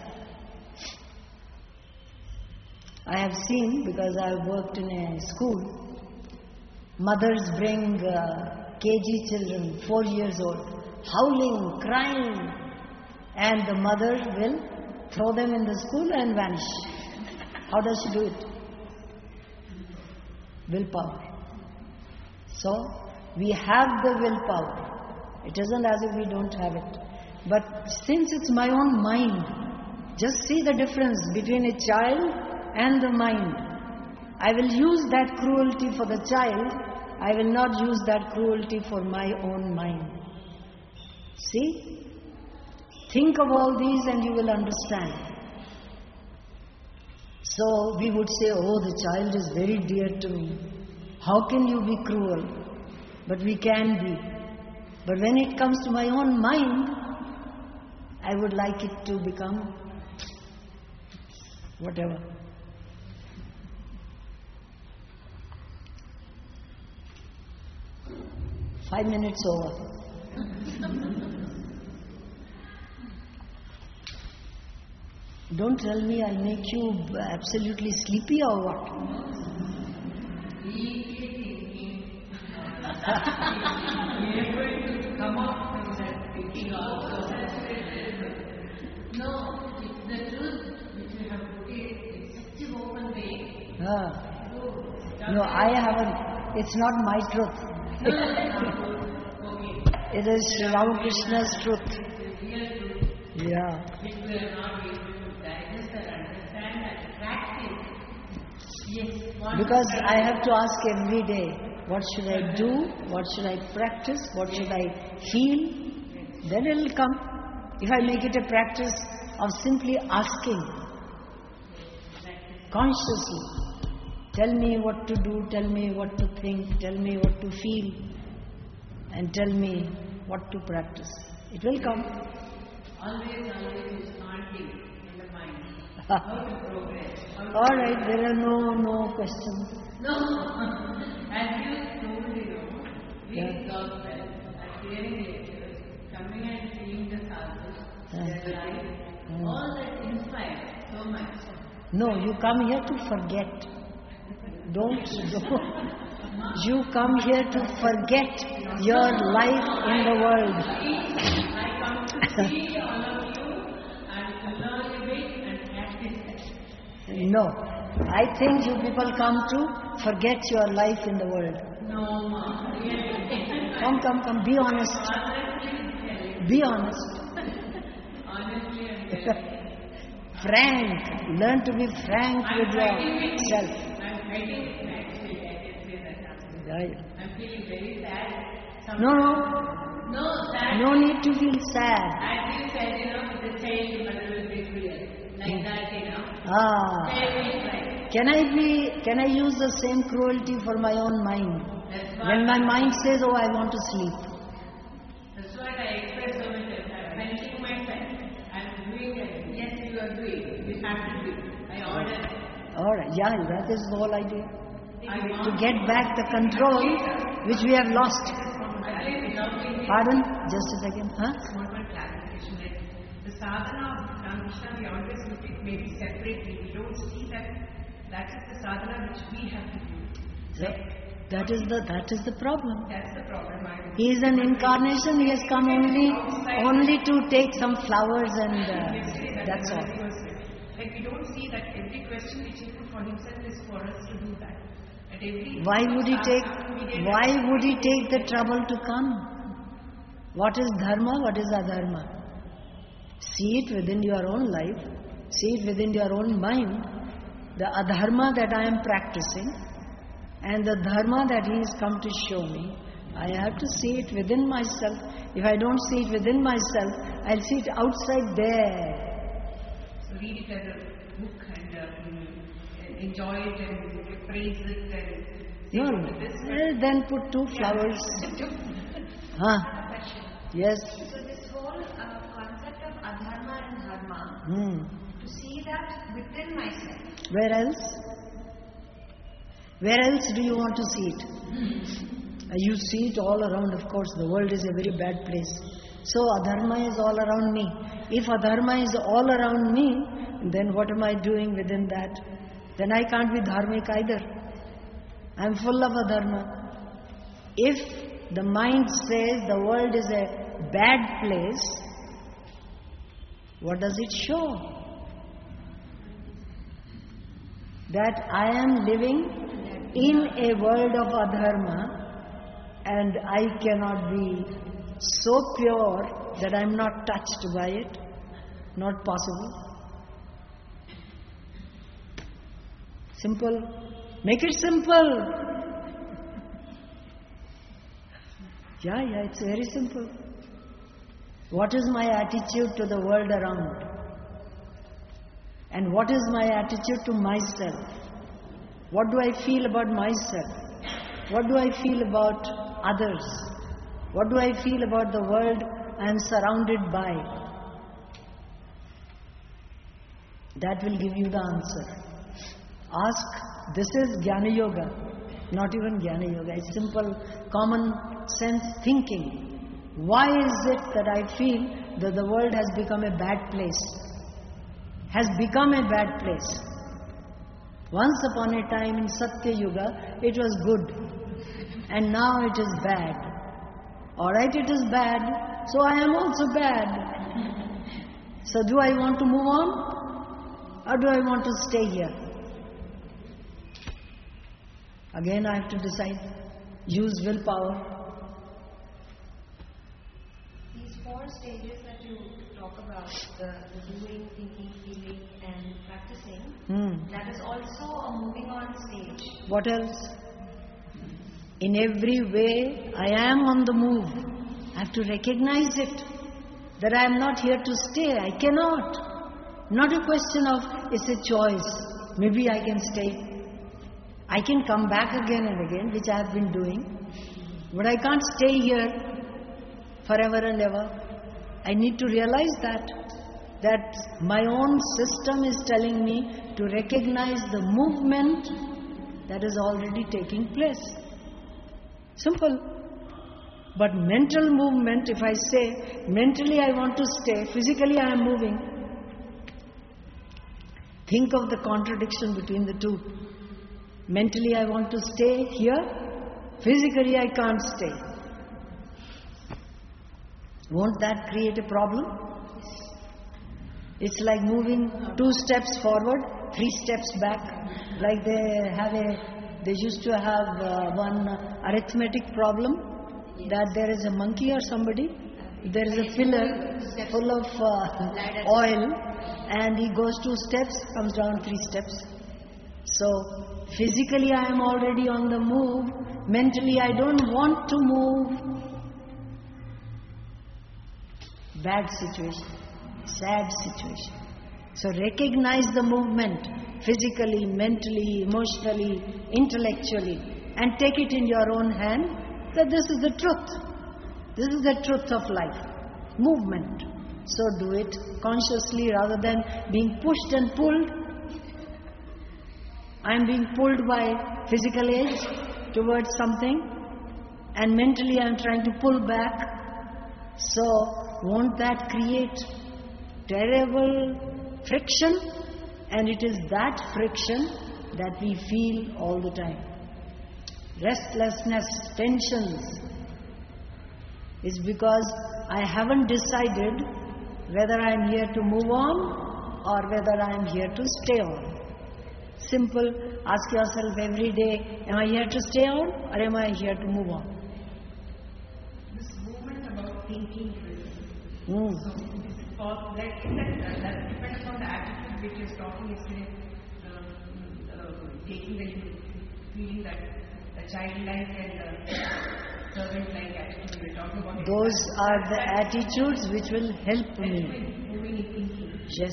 I have seen, because I have worked in a school, mothers bring KG children, 4 years old, howling, crying, and the mother will throw them in the school and vanish. How does she do it? Willpower. So, we have the willpower. It isn't as if we don't have it. But since it's my own mind, just see the difference between a child and the mind. I will use that cruelty for the child. I will not use that cruelty for my own mind. See? Think of all these and you will understand. So we would say, oh, the child is very dear to me. How can you be cruel? But we can be. But when it comes to my own mind, I would like it to become whatever. Five minutes over. Don't tell me I'll make you absolutely sleepy or what? Come up from that thinking also. No, it's the truth which we have put it in such an open way. No, I haven't. It's not my truth. It is Sri Ramakrishna's truth. Yeah. If we are not able to digest and understand and practice, yes. Because I have to ask every day, what should I do? What should I practice? What should I feel? Then it will come. If I make it a practice of simply asking, consciously, tell me what to do, tell me what to think, tell me what to feel, and tell me what to practice. It will come. Always is haunting in the mind. How to progress. All right, there are no questions. No. As you told, reading gospel and hearing lectures, coming and seeing the sadhus, their life, all that inspires so much. No, you come here to forget. Don't. You come here to forget your life in the world. I come to see all of you and to learn a bit and practice that. No, I think you people come to forget your life in the world. No, Ma, really. Come, be honest. Be honest. Honestly, I'm very Frank, learn to be frank with yourself. I'm fighting with my actually, I can say that. I'm feeling very sad. No, sad. no need to feel sad. As you said, the child mother will be cruel. Like that, Ah. Child will cry. Can I use the same cruelty for my own mind? When my mind says, oh, I want to sleep. That's what I express so much. I'm finishing my time. I'm doing it. Yes, you are doing. You have to do it. I order it. Alright, yeah, that is the whole idea. To get back the control which we have lost. Pardon? Just a second. Huh? Small one clarification. Like the sadhana of Ramakrishna, we always look at maybe separately. We don't see that is the sadhana which we have to do. That is the problem. That's the problem. He is an incarnation. He has come only to take some flowers and that's all. Like we don't see that every question which he put for himself is for us to do that. Why would he take the trouble to come? What is dharma? What is adharma? See it within your own life. See it within your own mind. The adharma that I am practicing and the dharma that he has come to show me, I have to see it within myself. If I don't see it within myself, I'll see it outside there. So read it as a book and enjoy it and praise it and then put 2 flowers. Huh? Yes. So this whole concept of adharma and dharma, to see that within myself. Where else? Where else do you want to see it? You see it all around, of course. The world is a very bad place. So adharma is all around me. If adharma is all around me, then what am I doing within that? Then I can't be dharmic either. I am full of adharma. If the mind says the world is a bad place, what does it show? That I am living in a world of adharma and I cannot be so pure that I am not touched by it. Not possible. Simple. Make it simple. Yeah, it's very simple. What is my attitude to the world around? And what is my attitude to myself? What do I feel about myself? What do I feel about others? What do I feel about the world I am surrounded by? That will give you the answer. Ask, this is Jnana Yoga, not even Jnana Yoga. It's simple, common sense thinking. Why is it that I feel that the world has become a bad place? Has become a bad place. Once upon a time in Satya Yuga, it was good. And now it is bad. Alright, it is bad, so I am also bad. So do I want to move on? Or do I want to stay here? Again I have to decide. Use willpower. These 4 stages that you talk about, the doing, thinking, feeling and practicing, that is also a moving on stage. What else? In every way, I am on the move. I have to recognize it. That I am not here to stay. I cannot. Not a question of, it's a choice. Maybe I can stay. I can come back again and again, which I have been doing. But I can't stay here forever and ever. I need to realize that my own system is telling me to recognize the movement that is already taking place. Simple. But mental movement, if I say, mentally I want to stay, physically I am moving. Think of the contradiction between the two. Mentally I want to stay here, physically I can't stay. Won't that create a problem? It's like moving 2 steps forward, 3 steps back. Like they used to have one arithmetic problem, that there is a monkey or somebody, there is a pillar full of oil, and he goes 2 steps, comes down 3 steps. So physically I am already on the move, mentally I don't want to move. Bad situation, sad situation. So recognize the movement. physically, mentally, emotionally, intellectually, and take it in your own hand that this is the truth. This is the truth of life. Movement. So do it consciously rather than being pushed and pulled. I am being pulled by physical age towards something, and mentally I am trying to pull back. So won't that create terrible friction? And it is that friction that we feel all the time. Restlessness, tensions, is because I haven't decided whether I am here to move on or whether I am here to stay on. Simple, ask yourself every day, am I here to stay on or am I here to move on? This movement about thinking, Mm. so that depends on the attitude which is talking yesterday, taking the feeling that the childlike and the servant-like attitude we were talking about. Those are the attitudes which will help me. Moving in thinking. Yes.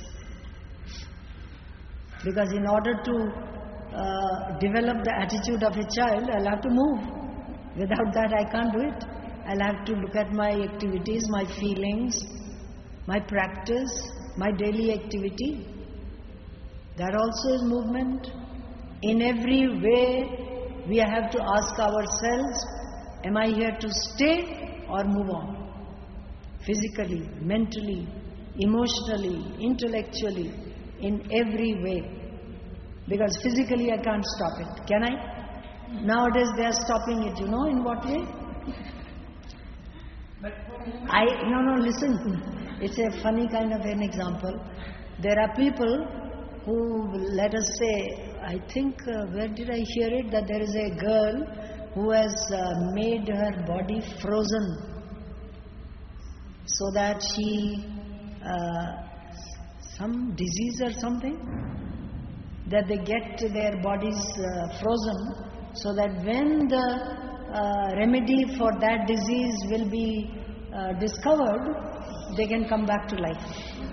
Because in order to develop the attitude of a child, I'll have to move. Without that, I can't do it. I'll have to look at my activities, my feelings, my practice, my daily activity. That also is movement. In every way, we have to ask ourselves, am I here to stay or move on? Physically, mentally, emotionally, intellectually, in every way. Because physically I can't stop it. Can I? Nowadays they are stopping it. You know in what way? Listen. It's a funny kind of an example. There are people who, let us say, I think, where did I hear it? That there is a girl who has made her body frozen so that she, some disease or something, that they get their bodies frozen so that when the remedy for that disease will be discovered, they can come back to life.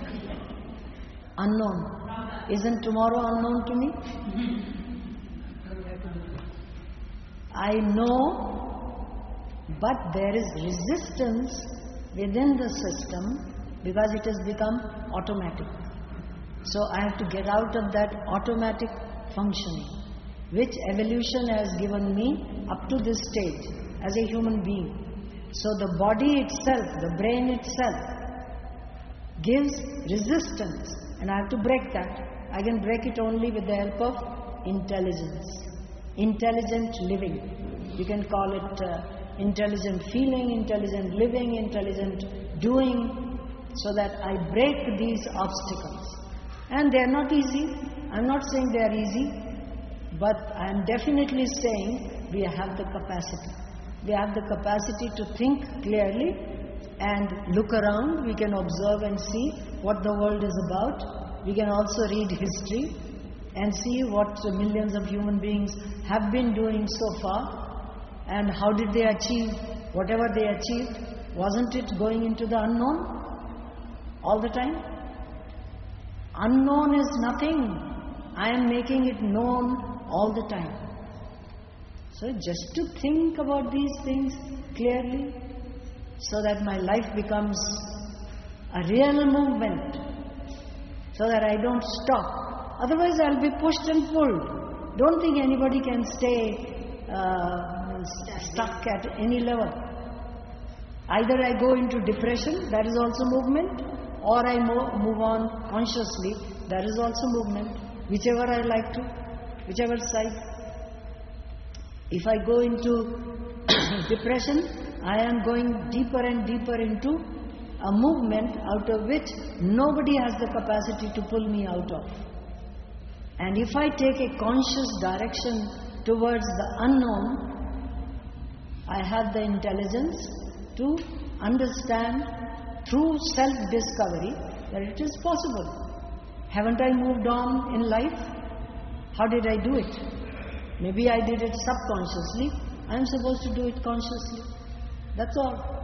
Unknown. Isn't tomorrow unknown to me? I know, but there is resistance within the system because it has become automatic. So I have to get out of that automatic functioning, which evolution has given me up to this stage as a human being. So the body itself, the brain itself, gives resistance, and I have to break that. I can break it only with the help of intelligence, intelligent living. You can call it intelligent feeling, intelligent living, intelligent doing, so that I break these obstacles. And they are not easy. I am not saying they are easy, but I am definitely saying we have the capacity. We have the capacity to think clearly and look around. We can observe and see what the world is about. We can also read history and see what millions of human beings have been doing so far and how did they achieve whatever they achieved. Wasn't it going into the unknown all the time? Unknown is nothing. I am making it known all the time. So just to think about these things clearly so that my life becomes a real movement, so that I don't stop. Otherwise I'll be pushed and pulled. Don't think anybody can stay stuck at any level. Either I go into depression, that is also movement, or I move on consciously, that is also movement. Whichever I like to, whichever side. If I go into depression, I am going deeper and deeper into a movement out of which nobody has the capacity to pull me out of. And if I take a conscious direction towards the unknown, I have the intelligence to understand through self-discovery that it is possible. Haven't I moved on in life? How did I do it? Maybe I did it subconsciously. I am supposed to do it consciously. That's all.